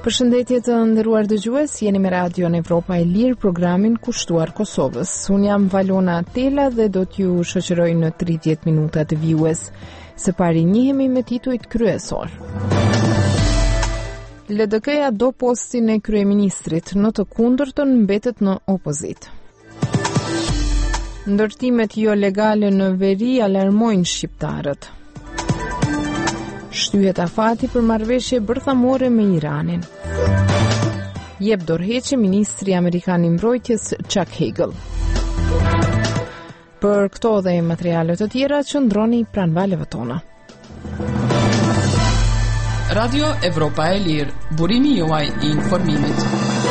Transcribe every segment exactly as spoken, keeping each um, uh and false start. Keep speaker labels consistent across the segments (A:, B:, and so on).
A: Përshëndetje të nderuar dëgjues, jeni me Radion Evropa e Lirë, programin kushtuar Kosovës. Unë jam Valona Tela dhe do t'ju shoqëroj në tridhjetë minuta të vijues. Së pari njihemi me titujt kryesor. L D K-ja do postin e kryeministrit, në të kundërtën mbetet në opozit. Ndërtimet jo legale në veri alarmojnë shqiptarët. Shtyhet afati për marrëveshje bërthamore me Iranin. Jep dorëheqje ministri amerikan i mbrojtjes Chuck Hagel. Për këto dhe materiale të tjera qëndroni pranë valeve tona.
B: Radio Evropa e Lirë, burimi juaj i informimit.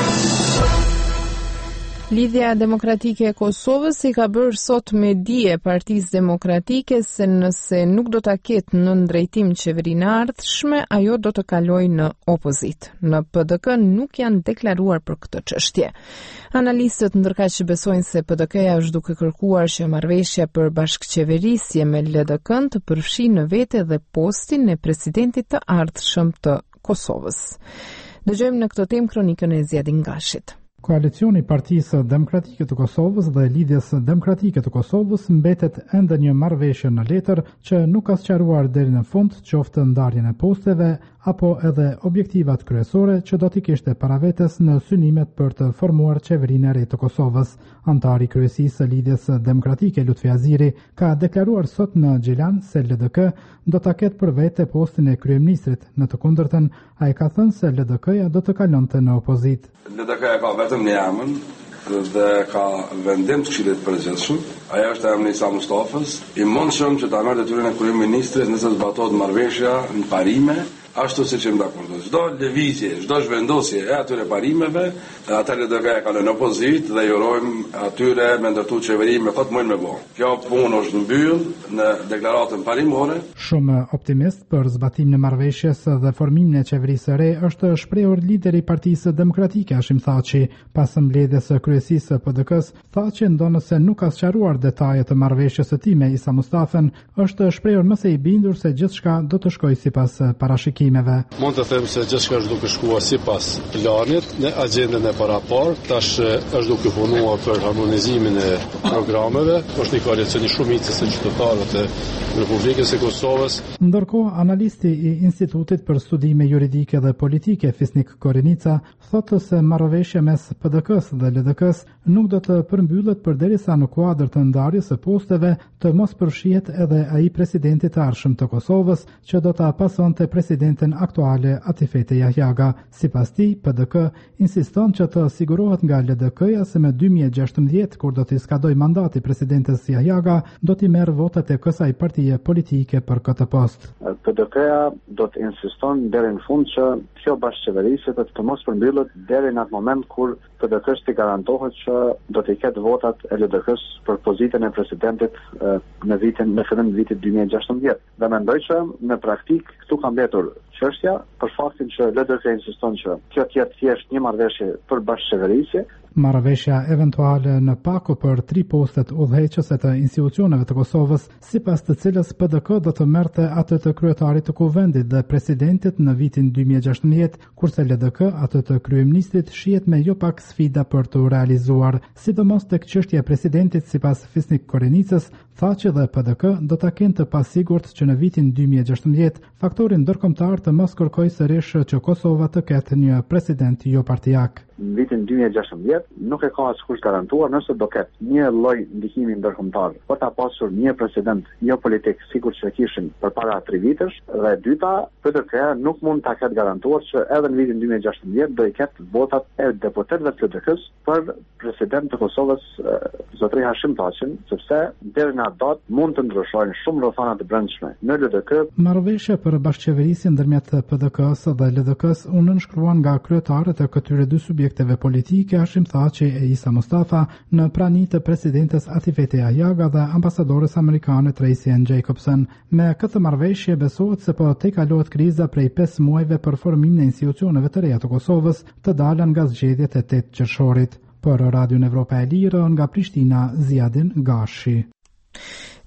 A: Lidhja Demokratike e Kosovës i ka bërë sot me dije Partisë Demokratike se nëse nuk do ta ketë në drejtim qeverinë e ardhshme, ajo do të kalojë në opozit. Në P D K nuk janë deklaruar për këtë çështje. Analistët ndërkaq që besojnë se P D K-ja është duke kërkuar që marrëveshja për bashkëqeverisje me L D K-n të përfshijë në vete dhe postin e presidentit të ardhshëm të Kosovës. Dëgjojmë në këtë temë kronikën e Zjadin Gashit.
C: Koalicioni i Partisë Demokratike të Kosovës dhe Lidhjes Demokratike të Kosovës mbetet ende një marrëveshje në letër që nuk ka sqaruar deri në fund qoftë ndarjen e posteve apo edhe objektivat kryesore që do t'i kishte para vetes në synimet për të formuar qeverinë e re të Kosovës. Antari i kryesisë së Lidhjes Demokratike Lutfi Aziri ka deklaruar sot në Gjilan se L D K do ta ketë për vete postin e kryeministrit, në të kundërtën ai ka thënë se L D K-ja do të kalonte në opozit.
D: L D K-ja ka vetëm një emër dhe ka vendim të Këshillit të Përgjithshëm. Ajo është emri Isa Mustafës, i mundshëm që ta merrte detyrën e kryeministrit nëse zbatohet marrëveshja në parime, ashtu siç jemi dakord. Çdo lëvizje, çdo zhvendosje e atyre parimeve, ata L D K-ja kanë në opozit dhe i urojmë atyre me ndërtu qeveri me fat mund me bë. Kjo punë është mbyll në deklaratën parimore.
C: Shumë optimist për zbatimin e marrëveshjes dhe formimin e qeverisë së re është shprehur lideri i Partisë Demokratike Hashim Thaçi, pas mbledhjes së kryesisë së P D K-s. Thaçi ndonë se nuk ka sqaruar detajet të marrëveshjes së tij me Isa Mustafën, është shprehur më së i bindur se gjithçka do të shkojë sipas parashikimeve.
E: Mund të them se gjithçka është duke shkuar sipas planit në agjendën e parapar. Tash është duke punuar për harmonizimin e programeve. Është një koalicion i shumicës së qytetarëve të Republikës së Kosovës.
C: Ndërkohë, analisti i Institutit për Studime Juridike dhe Politike Fisnik Korenica thotë se marrëveshja mes P D K-s dhe L D K-s nuk do të përmbyllet përderisa në kuadër të ndarjes së posteve të mos përfshihet edhe ai presidenti i ardhshëm të Kosovës që do ta pasonte presidentin aktuale Atifete Jahjaga. Sipas tij, P D K insiston që të sigurohet nga L D K-ja se me dy mijë e gjashtëmbëdhjetë, kur do t'i skadoj mandati presidentes Jahjaga, do t'i merr votat e kësaj partie politike për këtë post.
F: P D K-ja do të insiston deri në fund që kjo bashkëqeverisje të, të mos përmbyllet deri në atë moment kur P D K-s t'i garantohet që do t'i ketë votat e L D K-s për pozitën e presidentit në vitin në fillim të vitit dy mijë e gjashtëmbëdhjetë. Dhe mendoj që në praktik këtu ka mbetur çështja për faktin që L D K insiston që kjo të jetë thjesht një marrëveshje për bashkëqeverisje.
C: Marrëveshja eventuale në pako për tri postet udhëheqëse të institucioneve të Kosovës, sipas të cilës P D K do të merrte atë të kryetarit të kuvendit dhe presidentit në vitin dy mijë e gjashtëmbëdhjetë, kurse L D K atë të kryeministrit shihet me jo pak sfida për të realizuar, sidomos tek çështja e presidentit. Sipas Fisnik Korenicës, Thaçi dhe P D K do ta kenë të pasigurt që në vitin dy mijë e gjashtëmbëdhjetë faktori ndërkombëtar të mos kërkojë sërish që Kosova të ketë një president jo partijak.
F: Në vitin dy mijë e gjashtëmbëdhjetë nuk e ka askush garantuar nëse do ketë një lloj ndikimi ndërkombëtar. Po ta pasur një president jo politik, sikur që kishin përpara tre vitesh, dhe e dyta, P D K nuk mund ta ketë garantuar që edhe në vitin dy mijë e gjashtëmbëdhjetë do i ketë votat e deputetëve të P D K-s për president të Kosovës, zotëri Hashim Thaçin, sepse deri në atë datë mund të ndryshojnë shumë rrethana të brendshme në L D K.
C: Marrëveshja për bashkëqeverisje ndërmjet P D K-s dhe L D K-s u nënshkruan nga kryetarët e këtyre dy subjekteve politike, Hashim Thaçi e Isa Mustafa, në prani të presidentes Atifete Jahjaga dhe ambasadores amerikane Tracy Ann Jacobson. Me këtë marrëveshje besohet se po tejkalohet kriza prej pesë muajve për formimin e institucioneve të reja të Kosovës, të dalën nga zgjedhjet e tetë qershorit. Për Radion Evropa e Lirë, nga Prishtina, Zjadin Gashi.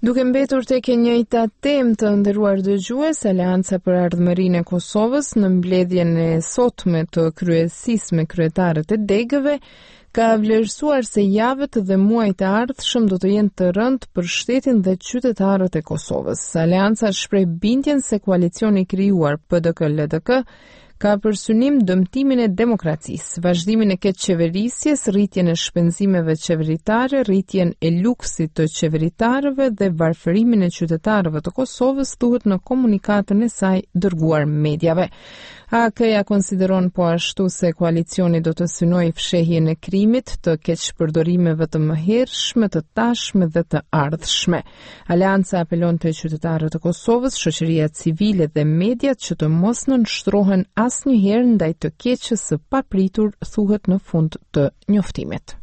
A: Duke mbetur tek e njëjta temë, të nderuar dëgjues, Aleanca për Ardhmërinë e Kosovës në mbledhjen e sotme të kryesisë me kryetarët e degëve ka vlerësuar se javët dhe muajt e ardhshëm do të jenë të rëndë për shtetin dhe qytetarët e Kosovës. Aleanca shpreh bindjen se koalicioni krijuar P D K L D K ka për synim dëmtimin e demokracisë, vazhdimin e keqeverisjes, rritjen e shpenzimeve qeveritare, rritjen e luksit të qeveritarëve dhe varfërimin e qytetarëve të Kosovës, thuhet në komunikatën e saj dërguar mediave. A K-ja konsideron po ashtu se koalicioni do të synojë fshehjen e krimit, të keqpërdorimeve të mëhershme, të tashme dhe të ardhshme. Aleanca apelon te qytetarët e Kosovës, shoqëria civile dhe mediat që të mos nënshtrohen asnjëherë ndaj të keqës së papritur, thuhet në fund të njoftimit.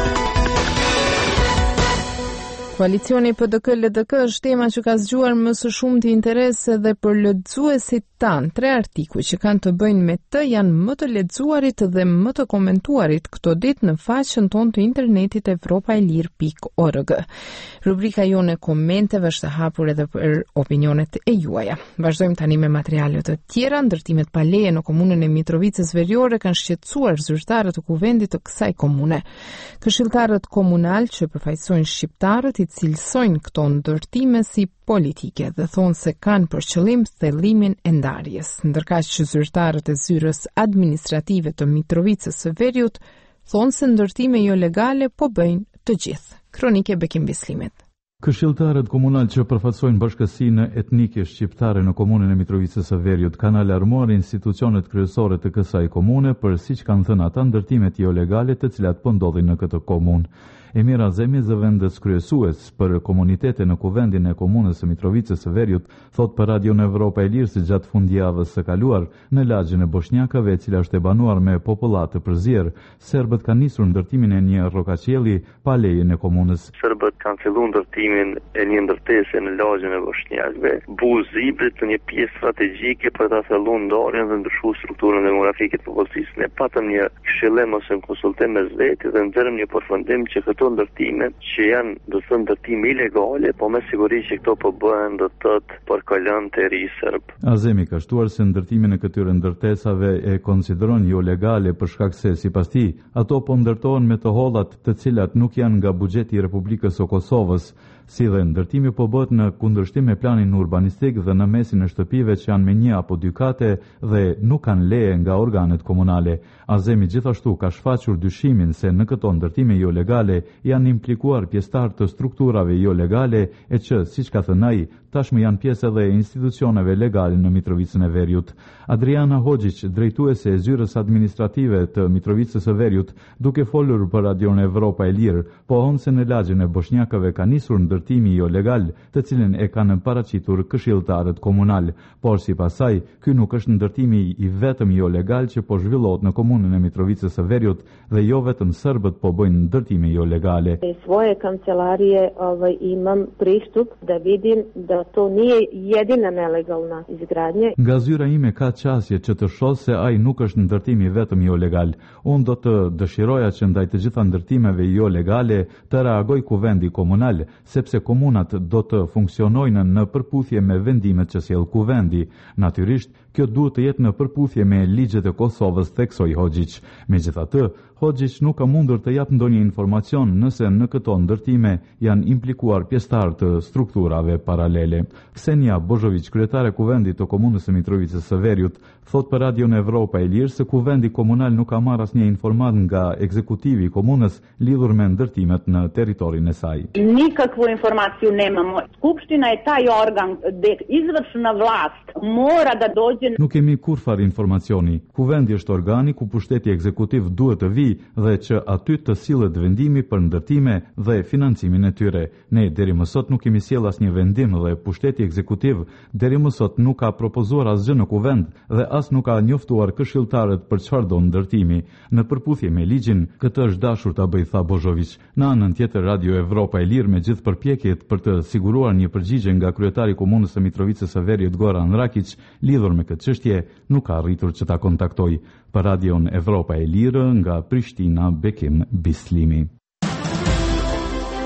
A: Koalicioni P D K L D K është tema që ka zgjuar më së shumti interes edhe për lexuesit tan. Tre artikuj që kanë të bëjnë me të janë më të lexuarit dhe më të komentuarit këto ditë në faqen tonë të internetit evropaelir pikë org. Rubrika jone komenteve është e hapur edhe për opinionet e juaja. Vazhdojmë tani me materiale të tjera. Ndërtimet pa leje në komunën e Mitrovicës Veriore kanë shqetësuar zyrtarët e kuvendit të kësaj komune. Këshilltarët komunal që përfaqësojnë shqiptarët i cilësojnë këto ndërtime si politike dhe thonë se kanë për qëllim thellimin e ndarjes, ndërkaq që zyrtarët e zyrës administrative të Mitrovicës së Veriut thonë se ndërtime jo legale po bëjnë të gjithë. Kronike Bekim Bislimit.
G: Këshilltarët komunal që përfaqësojnë bashkësinë etnike shqiptare në komunën e Mitrovicës së Veriut kanë alarmuar institucionet kryesore të kësaj komune për, siç kanë thënë ata, ndërtimet jo legale të cilat po ndodhin në këtë komunë. Emir Azemi, zëvendës kryesues për komunitete në kuvendin e komunës së Mitrovicës së Veriut, thot për Radion Evropa e Lirë se gjatë fundjavës së kaluar në lagjin e Boshnjakëve, e cila është e banuar me popullat të përzierë, serbët kanë nisur ndërtimin e një rrokaqielli pa lejen e komunës.
H: Serbët kanë filluar ndërtimin e një ndërtese në lagjin e Boshnjakëve, buzibrit të një pjesë strategjike për ta thelluar ndarjen dhe ndryshuar strukturën demografike të popullsisë. Ne patëm një këshillim ose një konsultim mes vetë dhe nxjerrëm një përfundim që këto ndërtime që janë, do të thënë, ndërtime ilegale, po me siguri që këto po bëhen do të thotë për kalon të ri serb.
G: Azemi ka shtuar se ndërtimin e këtyre ndërtesave e konsideron jo legale për shkak se, sipas tij, ato po ndërtohen me të hollat të cilat nuk janë nga buxheti i Republikës së Kosovës, si dhe ndërtimi po bëhet në kundërshtim me planin urbanistik dhe në mesin e shtëpive që janë me një apo dy kate dhe nuk kanë leje nga organet komunale. Azemi gjithashtu ka shfaqur dyshimin se në këto ndërtime jo legale janë implikuar pjesëtar të strukturave jo legale e që, siç ka thënë ai, tashmë janë pjesë edhe e institucioneve legale në Mitrovicën e Veriut. Adriana Hoxhić, drejtuese e zyrës administrative të Mitrovicës së Veriut, duke folur për Radion Evropa e Lirë, pohon se në lagjin e Boshnjakëve ka nisur ndërtimi jo legal, të cilin e kanë paraqitur këshilltarët komunal, por sipas saj, ky nuk është ndërtimi i vetëm jo legal që po zhvillohet në komunën e Mitrovicës së Veriut dhe jo vetëm serbët po bëjnë ndërtime jo legale.
I: Svoje kancelarije ovaj, imam pristup da vidim da to nije jedina nelegalna izgradnja.
G: Nga zyra ime ka qasje që të shoh se ai nuk është ndërtimi vetëm jo legal. Unë do të dëshiroja që ndaj të gjitha ndërtimeve jo legale të reagoj kuvendi komunal, sepse komunat do të funksionojnë në përputhje me vendimet që sjell kuvendi. Natyrisht, kjo duhet të jetë në përputhje me ligjet e Kosovës, theksoi Hoxhić. Megjithatë, Hoxhić nuk ka mundur të jap ndonjë informacion nëse në këto ndërtime janë implikuar pjesëtar të strukturave paralele. Ksenia Bozhović, kryetare e kuvendit të komunës së Mitrovicës së Veriut, thot për Radion Evropa e Lirë se kuvendi komunal nuk ka marrë asnjë informat nga ekzekutivi i komunës lidhur me ndërtimet në territorin e saj.
J: Nikakvu informaciju nemamo. Skupština je taj organ gde izvršna vlast mora da dođe.
G: Nuk kemi kurfar informacioni. Kuvendi është organi ku pushteti ekzekutiv duhet të vijë dhe që aty të sillet vendimi për ndërtime dhe financimin e tyre. Ne deri më sot nuk kemi sjell asnjë vendim dhe pushteti ekzekutiv deri më sot nuk ka propozuar asgjë në kuvend dhe as nuk ka njoftuar këshilltarët për çfarë do ndërtimi. Në përputhje me ligjin, këtë është dashur ta bëjë, tha Bozhović. Në anën tjetër, Radio Evropa e Lirë, me gjithë përpjekjet për të siguruar një përgjigje nga kryetari i komunës së Mitrovicës së Veriut Goran Rakić lidhur me këtë çështje, nuk ka arritur që ta kontaktoj. Për Radion Evropa e Lirë, nga Prishtina, Bekim Bislimi.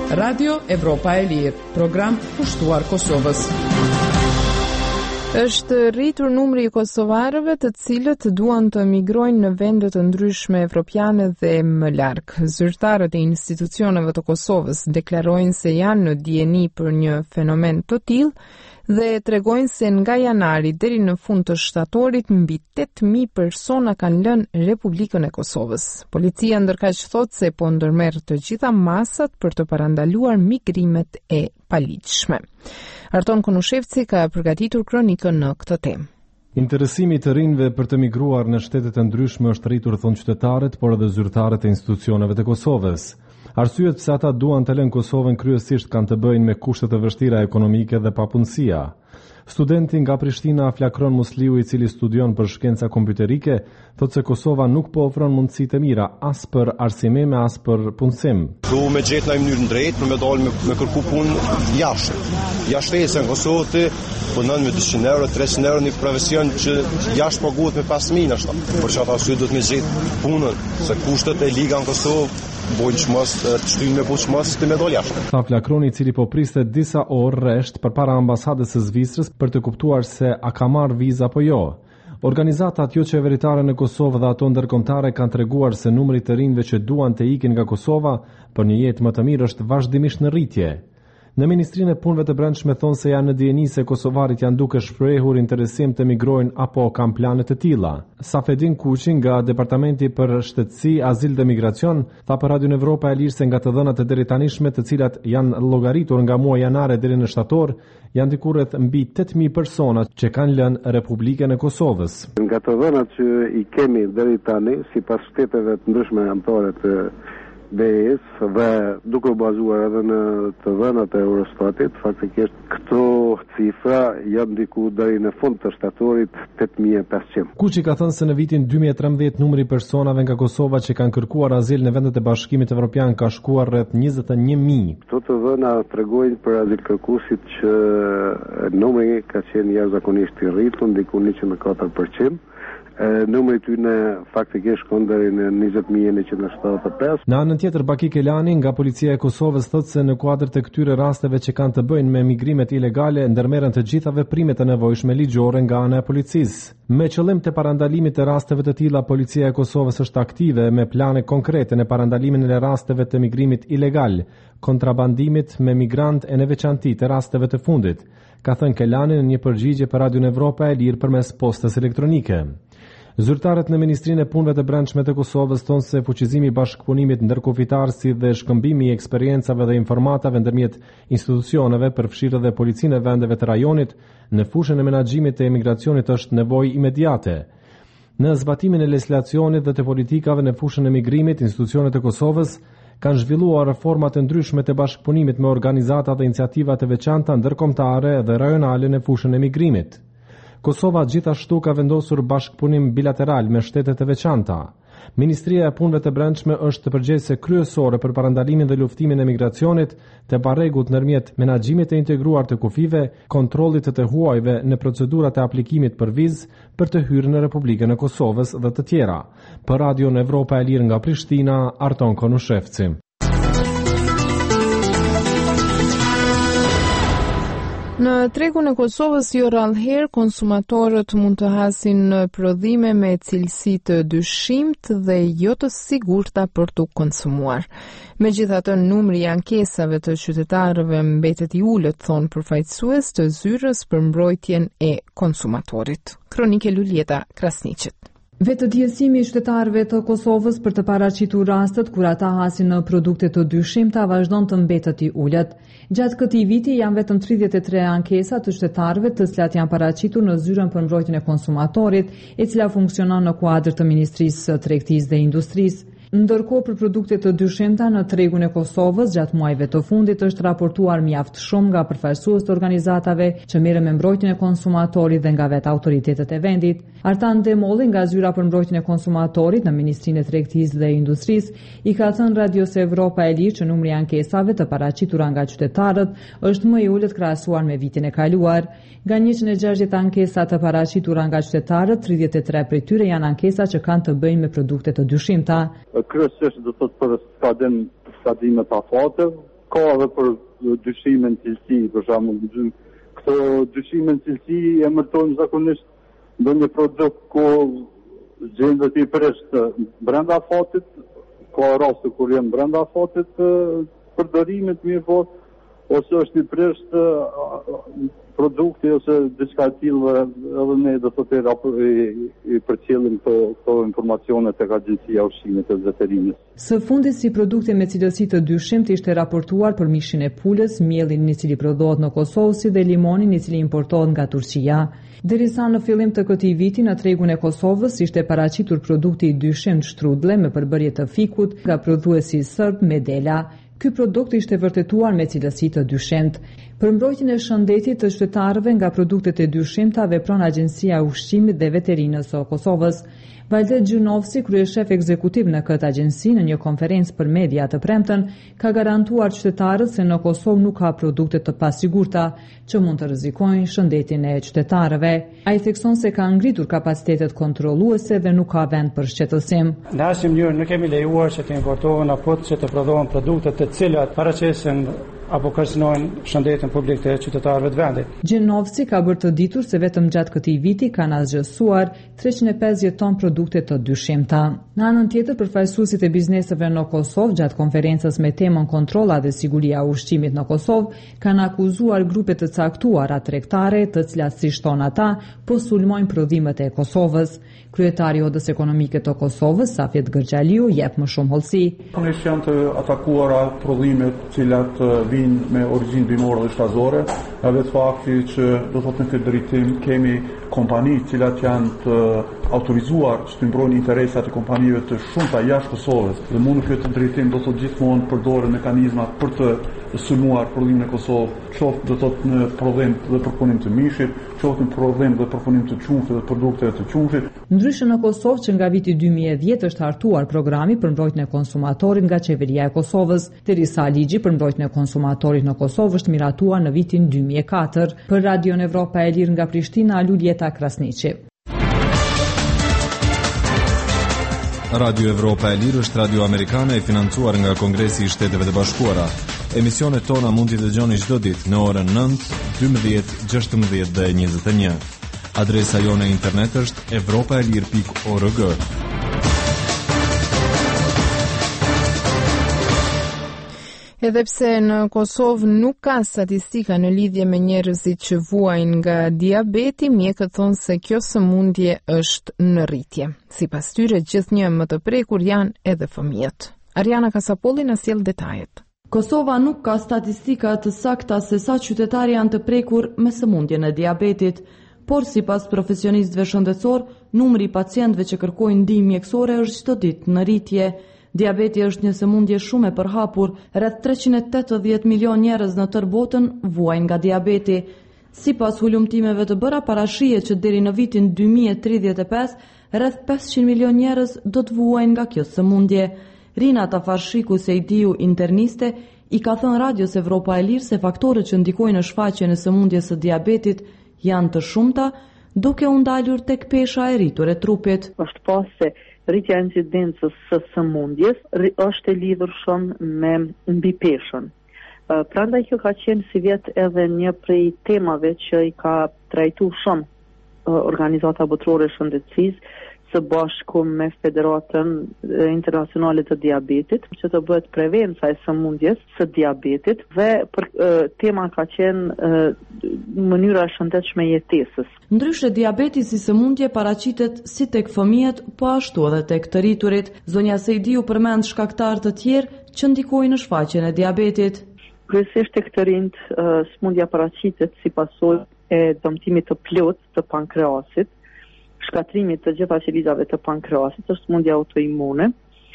B: Radio Evropa e Lirë, program pushtuar Kosovës.
A: Është rritur numri i kosovarëve të cilët duan të migrojnë në vende të ndryshme evropiane dhe më larg. Zyrtarët e institucioneve të Kosovës deklarojnë se janë në dieni për një fenomen të tillë dhe tregojnë se nga janari deri në fund të shtatorit mbi tetë mijë persona kanë lënë Republikën e Kosovës. Policia ndërkaq thotë se po ndërmerr të gjitha masat për të parandaluar migrimet e paligjshme. Arton Konushevci ka përgatitur kronikën në këtë temë.
K: Interesimi të rinjve për të migruar në shtete të ndryshme është rritur, thonë qytetarët, por edhe zyrtarët e institucioneve të Kosovës. Arsyet pse ata duan të lënë Kosovën kryesisht kanë të bëjnë me kushtet e vështira ekonomike dhe papunësia. Studenti nga Prishtina Flakron Musliu, i cili studion për shkenca kompjuterike, thotë se Kosova nuk po ofron mundësi të mira as për arsimim as për punësim.
L: Du me gjetë në mënyrë drejtë për me dalë me, me kërku punë jashtë. Jashtëse në Kosovë punon me dyqind euro, treqind euro një profesion që jashtë paguhet me pesë mijë ashtu. Por çfarë arsye duhet me gjetë punën, se kushtet e liga në Kosovë bojnë çmos të shtyjnë me punë çmos të me dalë jashtë.
K: Tha Flakroni, i cili po priste disa orë rresht përpara ambasadës së Zvicrës për të kuptuar se a ka marrë vizë apo jo. Organizatat jo qeveritare në Kosovë dhe ato ndërkombëtare kanë treguar se numri të rinjve që duan të ikin nga Kosova për një jetë më të mirë është vazhdimisht në rritje. Në Ministrinë e Punëve të Brendshme thonë se janë në dieni se kosovarit janë duke shprehur interesim të migrojnë apo kanë plane të tilla. Safedin Kuqi nga Departamenti për Shtetësi, Azil dhe Migracion tha për Radio Evropa e Lirë se nga të dhënat e deri tanishme, të cilat janë llogaritur nga muaji janare deri në shtator, janë diku rreth mbi tetë mijë persona që kanë lënë Republikën e Kosovës.
F: Nga të dhënat që i kemi deri tani, sipas shteteve të ndryshme anëtare të B E S dhe duke u bazuar edhe në të dhënat e Eurostatit, faktikisht këto cifra janë diku deri në fund të shtatorit tetë mijë e pesëqind.
K: Kuqi ka thënë se në vitin dy mijë e trembëdhjetë numri i personave nga Kosova që kanë kërkuar azil në vendet e Bashkimit Evropian ka shkuar rreth njëzet e një mijë.
F: Këto të dhëna tregojnë për azil kërkuesit që numri ka qenë jashtëzakonisht i rritur, diku njëqind e katër përqind. Numri tyne faktikisht shkon deri në njëzet mijë e njëqind e shtatëdhjetë e pesë.
K: Në anën tjetër, Baki Kelani nga Policia e Kosovës thotë se në kuadër të këtyre rasteve që kanë të bëjnë me migrimet ilegale ndërmerren të gjitha veprimet e nevojshme ligjore nga ana e policisë. Me qëllim të parandalimit të rasteve të tilla, Policia e Kosovës është aktive me plane konkrete në parandalimin e rasteve të migrimit ilegal, kontrabandimit me migrant e në veçanti të rasteve të fundit, ka thënë Kelani në një përgjigje për Radio Evropa e Lirë përmes postës elektronike. Zyrtarët në Ministrinë e Punëve të Brendshme të Kosovës thonë se fuqizimi i bashkëpunimit ndërkufitar si dhe shkëmbimi i eksperiencave dhe informatave ndërmjet institucioneve, përfshirë edhe policinë e vendeve të rajonit, në fushën e menaxhimit të emigracionit është nevojë imediate. Në zbatimin e legislacionit dhe të politikave në fushën e migrimit, institucionet e Kosovës kanë zhvilluar reforma të ndryshme të bashkëpunimit me organizata dhe iniciativa të veçanta ndërkombëtare dhe rajonale në fushën e migrimit. Kosova gjithashtu ka vendosur bashkëpunim bilateral me shtetet e veçanta. Ministria e Punëve të Brendshme është përgjegjëse kryesore për parandalimin dhe luftimin e migracionit, të barregut ndërmjet menaxhimit të integruar të kufive, kontrollit të të huajve në procedurat e aplikimit për vizë për të hyrë në Republikën e Kosovës dhe të tjera. Për Radio Evropa e Lirë nga Prishtina, Arton Konushevci.
A: Në tregun e Kosovës jo rrallëherë konsumatorët mund të hasin prodhime me cilësi të dyshimt dhe jo të sigurta për të konsumuar. Megjithatë, numri i ankesave të qytetarëve mbetet i ulët, thonë përfaqësues të zyrës për mbrojtjen e konsumatorit. Kronike Luljeta Krasniqit.
M: Vetëdijësimi i qytetarëve të Kosovës për të paraqitur rastet kur ata hasin në produkte të dyshimta vazhdon të mbetet i ulët. Gjatë këtij viti janë vetëm tridhjetë e tre ankesa të qytetarëve të cilat janë paraqitur në zyrën për mbrojtjen e konsumatorit, e cila funksionon në kuadër të Ministrisë së Tregtisë dhe Industrisë. Ndërkohë, për produkte të dyshimta në tregun e Kosovës gjatë muajve të fundit është raportuar mjaft shumë nga përfaqësues të organizatave që merren me mbrojtjen e konsumatorit dhe nga vetë autoritetet e vendit. Artan Demolli nga Zyra për mbrojtjen e konsumatorit në Ministrinë e Tregtisë dhe Industrisë i ka thënë Radios Evropa e Lirë që numri i ankesave të paraqitura nga qytetarët është më i ulët krahasuar me vitin e kaluar. Nga njëqind e gjashtëdhjetë ankesa të paraqitura nga qytetarët, tridhjetë e tre prej tyre janë ankesa që kanë të bëjnë me produkte të dyshimta.
N: Kryesisht do të thotë për skadim skadime pa fatë,
F: ka edhe për dyshime në cilësi, për shembull, këto dyshime në cilësi emërtojnë zakonisht ndonjë produkt ku gjendet i prisht brenda fatit, ka raste kur janë brenda fatit përdorimet mirë po, ose është i prisht produkti ose diçka e tillë edhe ne do të thotë i, i përcjellim këto, këto informacione tek Agjencia e Ushqimit dhe Zotërimit.
M: Së fundi si produkte me cilësi të dyshimt ishte raportuar për mishin e pulës, mielin i cili prodhohet në Kosovë si dhe limonin i cili importohet nga Turqia. Derisa në fillim të këtij viti në tregun e Kosovës ishte paraqitur produkti i dyshimt shtrudle me përbërje të fikut nga prodhuesi serb Medela. Ky produkt ishte vërtetuar me cilësi të dyshimt. Për mbrojtjen e shëndetit të qytetarëve nga produktet e dyshimta vepron Agjencia e Ushqimit dhe Veterinës së Kosovës. Valdet Gjunovsi, kryeshef ekzekutiv në këtë agjenci, në një konferencë për media të premten, ka garantuar qytetarët se në Kosovë nuk ka produkte të pasigurta që mund të rrezikojnë shëndetin e qytetarëve. Ai thekson se ka ngritur kapacitetet kontrolluese dhe nuk ka vend për shqetësim.
N: Në asnjë mënyrë nuk kemi lejuar që të importohen apo që të prodhohen produkte të cilat paraqesin apo kërcënojnë shëndetin publik të qytetarëve të vendit.
M: Gjenovci ka bërë të ditur se vetëm gjatë këtij viti kanë asgjësuar treqind e pesëdhjetë ton produkte të dyshimta. Në anën tjetër, përfaqësuesit e bizneseve në Kosovë gjatë konferencës me temën kontrolla dhe siguria e ushqimit në Kosovë kanë akuzuar grupe të caktuara tregtare, të cilat si shton ata, po sulmojnë prodhimet e Kosovës. Kryetari i Odës Ekonomike të Kosovës, Safjet Gërxhaliu, jep më shumë hollësi.
O: Konisht janë të atakuara prodhimet të cilat vinë me origjinë bimore dhe shtazore, edhe vetë fakti që do thotë në këtë drejtim kemi kompani të cilat janë të autorizuar që të mbrojnë interesat e kompanive të shumta jashtë Kosovës. Dhe mund në këtë drejtim do thotë gjithmonë përdoren mekanizma për të sulmuar prodhimin e Kosovë, qoftë do thotë në prodhim dhe përpunim të mishit, qoftë në prodhim dhe përpunim të qumshit dhe produkteve të qumshit.
M: Ndryshe në Kosovë që nga viti dy mijë e dhjetë është hartuar programi për mbrojtjen e konsumatorit nga qeveria e Kosovës, derisa ligji për mbrojtjen e konsumatorit në Kosovë është miratuar në vitin dy mijë e katër. Për Radion Evropa e Lirë nga Prishtina, Luljeta Krasniqi.
P: Radio Evropa e Lirë është radio amerikane e financuar nga Kongresi i Shteteve të Bashkuara. Emisionet tona mund t'i dëgjoni çdo ditë në orën nëntë, dymbëdhjetë, gjashtëmbëdhjetë dhe njëzet e një. Adresa jone e internet është evropaelir pikë org.
A: Edhe pse në Kosovë nuk ka statistika në lidhje me njerëzit që vuajnë nga diabeti, mjekët thonë se kjo sëmundje është në rritje. Sipas tyre, gjithnjë më të prekur janë edhe fëmijët. Ariana Kasapolli na sjell detajet.
Q: Kosova nuk ka statistika të sakta se sa qytetarë janë të prekur me sëmundjen e diabetit, por sipas profesionistëve shëndetësor, numri i pacientëve që kërkojnë ndihmë mjekësore është çdo ditë në rritje. Diabeti është një sëmundje shumë e përhapur, rreth treqind e tetëdhjetë milion njerëz në tërë botën vuajnë nga diabeti. Sipas hulumtimeve të bëra, parashihet që deri në vitin dy mijë e tridhjetë e pesë, rreth pesëqind milion njerëz do të vuajnë nga kjo sëmundje. Rina Tafarshiku Sejdiu, interniste, i ka thënë Radios Evropa e Lirë se faktorët që ndikojnë në shfaqjen e sëmundjes së diabetit janë të shumta, duke u ndalur tek pesha e rritur e trupit.
R: Është pas se rritja e incidencës së sëmundjes është e lidhur shumë me mbipeshën. Prandaj kjo ka qenë si vjet edhe një prej temave që i ka trajtuar shumë organizata botërore e shëndetësisë së bashku me Federatën Internacionale të Diabetit, që të bëhet prevenca e sëmundjes së diabetit dhe për e, tema ka qenë e, mënyra e shëndetshme jetesës.
Q: Ndryshe, diabeti si sëmundje paraqitet si tek fëmijët, po ashtu edhe tek të rriturit. Zonja Sejdiu përmend shkaktarë të tjerë që ndikojnë në shfaqjen e diabetit.
R: Kryesisht tek të rinjt, sëmundja paraqitet si pasojë e dëmtimit të plotë të pankreasit, shkatrimit të gjitha qelizave të pankreasit, është sëmundja autoimune,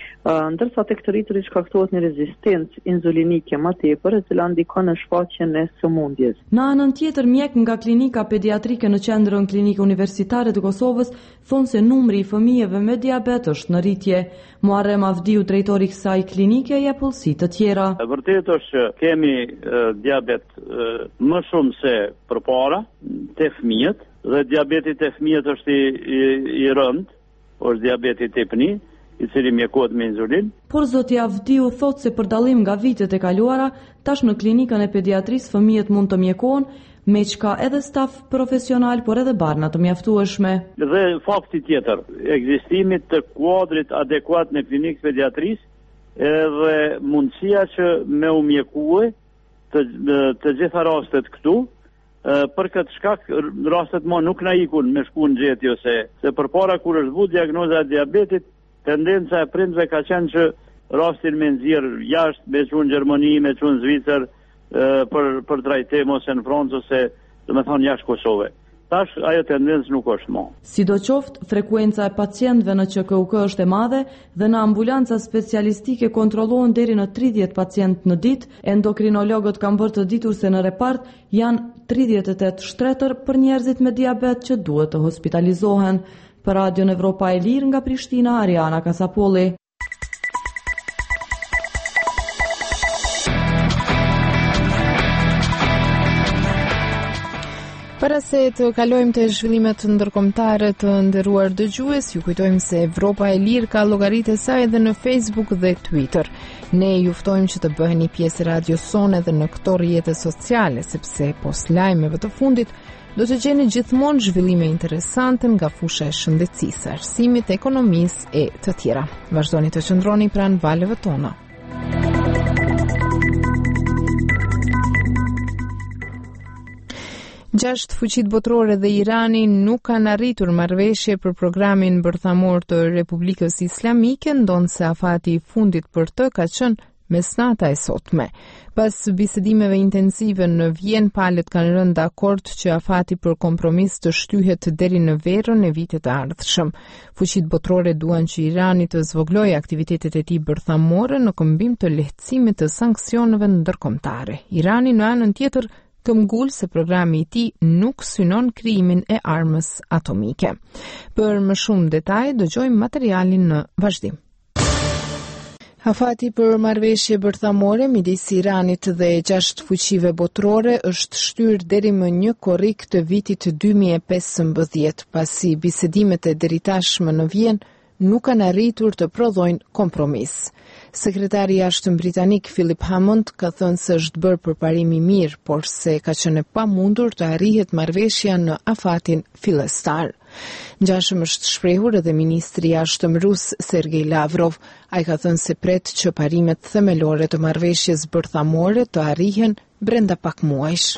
R: ndërsa tek të rriturit shkaktohet një rezistencë inzulinike më tepër, e cila ndikon në shfaqjen e sëmundjes.
Q: Në anën tjetër, mjek nga klinika pediatrike në qendrën klinike universitare të Kosovës thonë se numri i fëmijëve me diabet është në rritje. Muarrem Avdiu, drejtori i kësaj klinike, jep pollësi të tjera.
S: E vërtetë është që kemi e, diabet e, më shumë se përpara te fëmijët, dhe diabeti te fëmijët është i, i, i rënd, është diabeti tip një. i cili mjekohet me insulin.
Q: Por zoti Avdiu thot se për dallim nga vitet e kaluara, tash në klinikën e pediatrisë fëmijët mund të mjekohen, me qka edhe staf profesional, por edhe barna të mjaftueshme.
S: Dhe fakti tjetër, ekzistimit të kuadrit adekuat në klinikë pediatrisë, edhe mundësia që me u mjekue të, të gjitha rastet këtu, për këtë shkak rastet më nuk na ikun me shku në gjetje ose se përpara kur është vu diagnoza e diabetit, tendenca e prindve ka qenë që rastin me nxjerr jashtë, me çun Gjermani, me çun Zvicër për për trajtim ose në Francë ose do të thonë jashtë Kosovë. Tash ajo tendencë nuk është më.
Q: Sidoqoftë, frekuenca e pacientëve në Q K U K është e madhe dhe në ambulanca specialistike kontrollohen deri në tridhjetë pacientë në ditë. Endokrinologët kanë bërë të ditur se në repart janë tridhjetë e tetë shtretër për njerëzit me diabet që duhet të hospitalizohen. Për Radion Evropa e Lirë nga Prishtina, Ariana Kasapolli.
A: Para se të kalojmë të zhvillimet ndërkombëtare të nderuar dëgjues, ju kujtojmë se Evropa e Lirë ka llogaritë e saj edhe në Facebook dhe Twitter. Ne ju ftojmë që të bëheni pjesë e radios sonë edhe në këto rrjete sociale, sepse pos lajmeve të fundit do të gjeni gjithmonë zhvillime interesante nga fusha e shëndetësisë, arsimit, ekonomisë e të tjera. Vazhdoni të qëndroni pranë valeve tona. Gjashtë fuqit botërore dhe Irani nuk kanë arritur marrëveshje për programin bërthamor të Republikës Islamike, ndonse afati i fundit për të ka qenë mesnata e sotme. Pas bisedimeve intensive në Vjenë, palët kanë rënë dakord që afati për kompromis të shtyhet deri në verën e vitit të ardhshëm. Fuqit botërore duan që Irani të zvogëlojë aktivitetet e tij bërthamore në këmbim të lehtësimit të sanksioneve ndërkombëtare. Irani në anën tjetër këmbgul se programi i tij nuk synon krijimin e armës atomike. Për më shumë detaj, dëgjojmë materialin në vazhdim. Afati për marrëveshje bërthamore midis Iranit dhe gjashtë fuqive botërore është shtyrë deri më një korrik të vitit dy mijë e pesëmbëdhjetë, pasi bisedimet e deritashme në Vjenë nuk kanë arritur të prodhojnë kompromis. Sekretari i jashtëm britanik Philip Hammond ka thënë se është bërë përparim i mirë, por se ka qenë e pamundur të arrihet marrëveshja në afatin fillestar. Ngjashëm është shprehur edhe ministri i jashtëm rus Sergej Lavrov. Ai ka thënë se pret që parimet themelore të marrëveshjes bërthamore të arrihen brenda pak muajsh.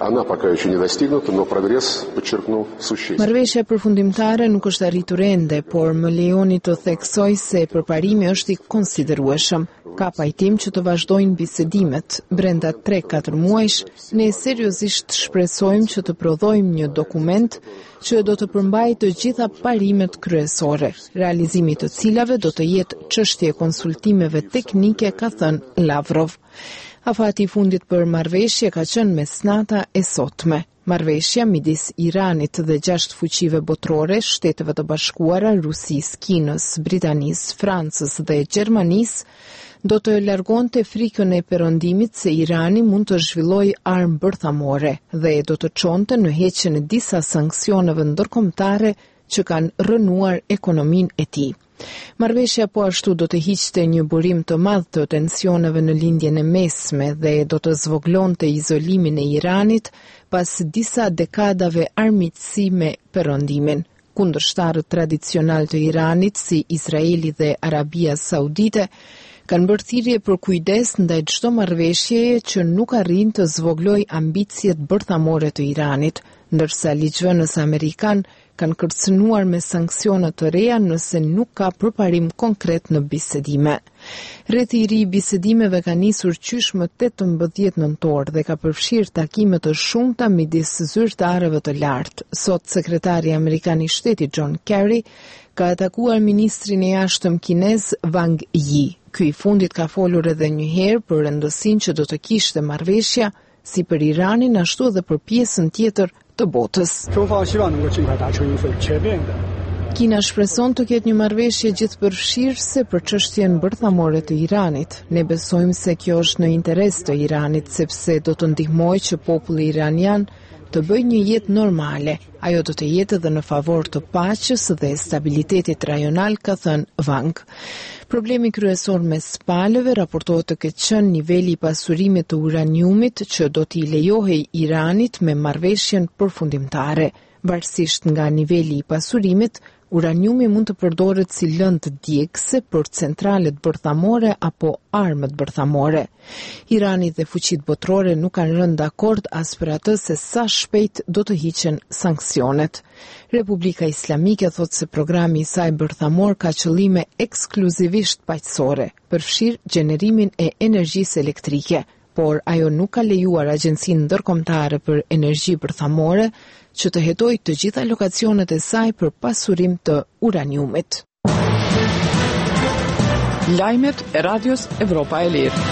A: Marrëveshja përfundimtare nuk është arritur ende, por më lejoni të theksoj se përparimi është i konsiderueshëm. Ka pajtim që të vazhdojnë bisedimet. Brenda tre katër muajsh, ne seriozisht shpresojmë që të prodhojmë një dokument që do të përmbajë të gjitha parimet kryesore, realizimi të cilave do të jetë çështje konsultimeve teknike, ka thënë Lavrov. Afati i fundit për marrëveshje ka qenë mesnata e sotme. Marrëveshja midis Iranit dhe gjashtë fuqive botërore, Shteteve të Bashkuara, Rusisë, Kinës, Britanisë, Francës dhe Gjermanisë, do të largonte frikën e perëndimit se Irani mund të zhvillojë armë bërthamore dhe do të çonte në heqjen e disa sanksioneve ndërkombëtare që kanë rënuar ekonominë e tij. Marrëveshja po ashtu do të hiqte një burim të madh të tensioneve në lindjen e mesme dhe do të zvogëlonte izolimin e Iranit pas disa dekadave armiqësi me perëndimin. Kundërshtarët tradicional të Iranit, si Izraeli dhe Arabia Saudite, kanë bërë thirrje për kujdes ndaj çdo marrëveshjeje që nuk arrin të zvogëlojë ambicjet bërthamore të Iranit, ndërsa ligjvënës amerikan kanë kërcënuar me sanksione të reja nëse nuk ka përparim konkret në bisedime. Rrethi i ri i bisedimeve ka nisur qysh më tetëmbëdhjetë nëntor dhe ka përfshirë takime të shumta midis zyrtarëve të lartë. Sot sekretari amerikan i shtetit John Kerry ka atakuar ministrin e jashtëm kinez Wang Yi. Ky i fundit ka folur edhe një herë për rëndësinë që do të kishte marrëveshja si për Iranin ashtu edhe për pjesën tjetër të botës. Kina shpreson të ketë një marrëveshje gjithëpërfshirëse për çështjen bërthamore të Iranit. Ne besojmë se kjo është në interes të Iranit, sepse do të ndihmojë që populli iranian të bëjë një jetë normale. Ajo do të jetë edhe në favor të paqes dhe stabilitetit rajonal, ka thënë Wang. Problemi kryesor mes palëve raportohet të ketë qenë niveli i pasurimit të uraniumit që do t'i lejohej Iranit me marrëveshjen përfundimtare. Varësisht nga niveli i pasurimit, uraniumi mund të përdoret si lëndë djegëse për centralet bërthamore apo armët bërthamore. Irani dhe fuqitë botërore nuk kanë rënë dakord as për atë se sa shpejt do të hiqen sanksionet. Republika Islamike thotë se programi i saj bërthamor ka qëllime ekskluzivisht paqësore, përfshirë gjenerimin e energjisë elektrike, por ajo nuk ka lejuar Agjencinë Ndërkombëtare për Energji Bërthamore që të hetojë të gjitha lokacionet e saj për pasurim të uraniumit.
B: Lajmet e Radios Evropa e Lirë.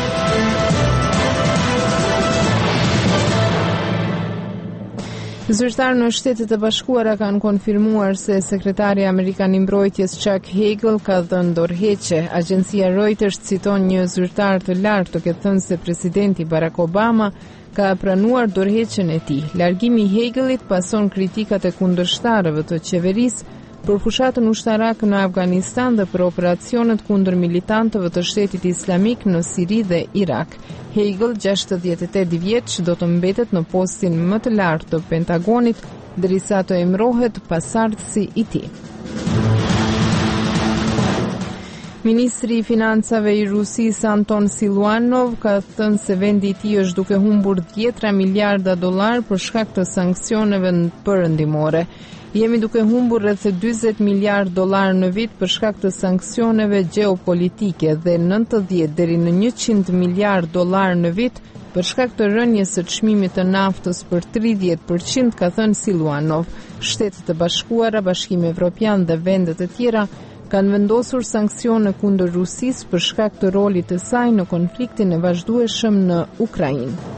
A: Zyrtarë në Shtetet e Bashkuara kanë konfirmuar se sekretari amerikan i mbrojtjes Chuck Hagel ka dhënë dorëheqje. Agjencia Reuters citon një zyrtar të lartë të ketë thënë se presidenti Barack Obama ka pranuar dorëheqjen e tij. Largimi i Hagelit pason kritikat e kundërshtarëve të qeverisë për fushatën ushtarake në Afganistan dhe për operacionet kundër militantëve të Shtetit Islamik në Siri dhe Irak. Hagel, gjashtëdhjetë e tetë vjeç, do të mbetet në postin më të lartë të Pentagonit derisa të emërohet pasardhësi i tij. Ministri i Financave i Rusisë Anton Siluanov ka thënë se vendi i tij është duke humbur dhjetra miliarda dollar për shkak të sanksioneve perëndimore. Jemi duke humbur rreth dyzet miliard dollar në vit për shkak të sanksioneve gjeopolitike dhe nëntëdhjetë deri në njëqind miliard dollar në vit për shkak të rënjes së çmimit të naftës për tridhjetë përqind, ka thënë Siluanov. Shtetet e Bashkuara, Bashkimi Evropian dhe vende të tjera kanë vendosur sanksione kundër Rusisë për shkak të rolit të saj në konfliktin e vazhdueshëm në Ukrainë.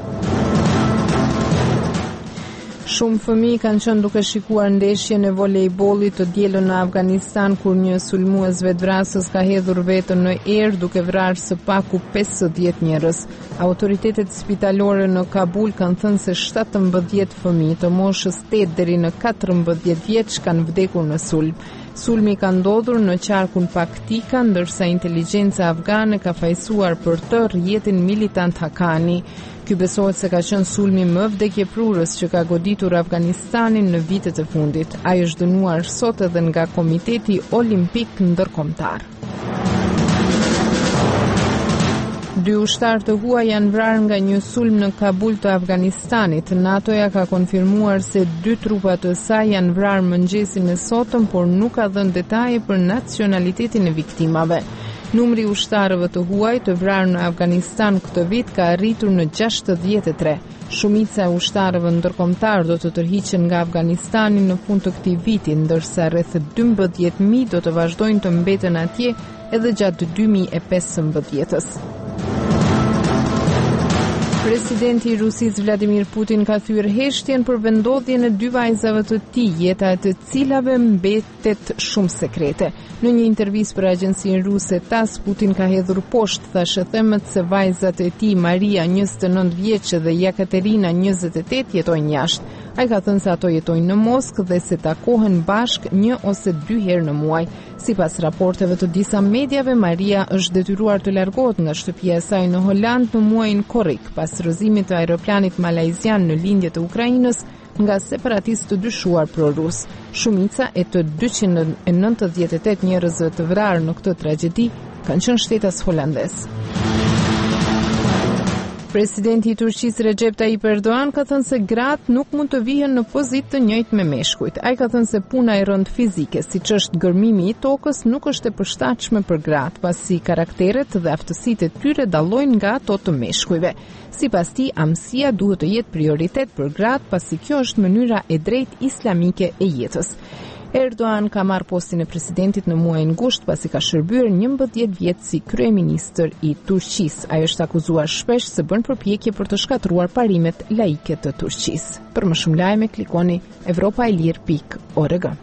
A: Shumë fëmijë kanë qenë duke shikuar ndeshjen e volejbollit të dielën në Afganistan kur një sulmues vetvrasës ka hedhur veten në erë duke vrarë së paku pesëdhjetë njerëz. Autoritetet spitalore në Kabul kanë thënë se shtatëmbëdhjetë fëmijë të moshës tetë deri në katërmbëdhjetë vjeç kanë vdekur në sulm. Sulmi ka ndodhur në qarkun Paktika, ndërsa inteligjenca afgane ka fajsuar për të rrjetin militant Hakani. Ky besohet se ka qenë sulmi më vdekjeprurës që ka goditur Afganistanin në vitet e fundit. Ai është dënuar sot edhe nga Komiteti Olimpik Ndërkombëtar. Dy ushtarë të huaj janë vrarë nga një sulm në Kabul të Afganistanit. NATO-ja ka konfirmuar se dy trupa të saj janë vrarë mëngjesin e sotëm, por nuk ka dhënë detaje për nacionalitetin e viktimave. Numri i ushtarëve të huaj të vrarë në Afganistan këtë vit ka arritur në gjashtëdhjetë e tre. Shumica e ushtarëve ndërkombëtar do të tërhiqen nga Afganistani në fund të këtij viti, ndërsa rreth dymbëdhjetë mijë do të vazhdojnë të mbeten atje edhe gjatë dy mijë e pesëmbëdhjetës. Presidenti i Rusisë Vladimir Putin ka thyer heshtjen për vendodhjen e dy vajzave të tij, jeta e të cilave mbetet shumë sekrete. Në një intervistë për agjencinë ruse TASS, Putin ka hedhur poshtë thashë themët se vajzat e tij, Maria, njëzet e nëntë vjeçë dhe Jekaterina, njëzet e tetë, jetojnë jashtë. Ai ka thënë se ato jetojnë në Moskë dhe se takohen bashk një ose dy herë në muaj. Sipas raporteve të disa mediave, Maria është detyruar të largohet nga shtëpia e saj në Holand në muajin korrik, pas rrëzimit të aeroplanit malajzian në lindje të Ukrainës nga separatistë të dyshuar pro-rus. Shumica e të dyqind e nëntëdhjetë e tetë njerëzve të vrarë në këtë tragjedi kanë qenë shtetas holandez. Presidenti i Turqisë Recep Tayyip Erdogan ka thënë se gratë nuk mund të vihen në pozitë të njëjtë me meshkujt. Ai ka thënë se puna e rëndë fizike, siç është gërmimi i tokës, nuk është e përshtatshme për gratë, pasi karakteret dhe aftësitë e tyre dallojnë nga ato të meshkujve. Sipas tij, amësia duhet të jetë prioritet për gratë, pasi kjo është mënyra e drejtë islamike e jetës. Erdogan ka marrë postin e presidentit në muajin gusht pasi ka shërbyer njëmbëdhjetë vjet si kryeministër i Turqisë. Ai është akuzuar shpesh se bën përpjekje për të shkatruar parimet laike të Turqisë. Për më shumë lajme klikoni evropaelir pikë org.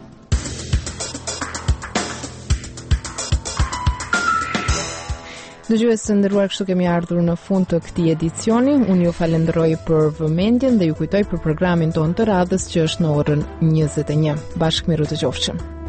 A: Dëgjues të nderuar, kështu kemi ardhur në fund të këtij edicioni. Unë ju falenderoj për vëmendjen dhe ju kujtoj për programin tonë të radhës që është në orën njëzet e një. Bashkë miru të qofshëm.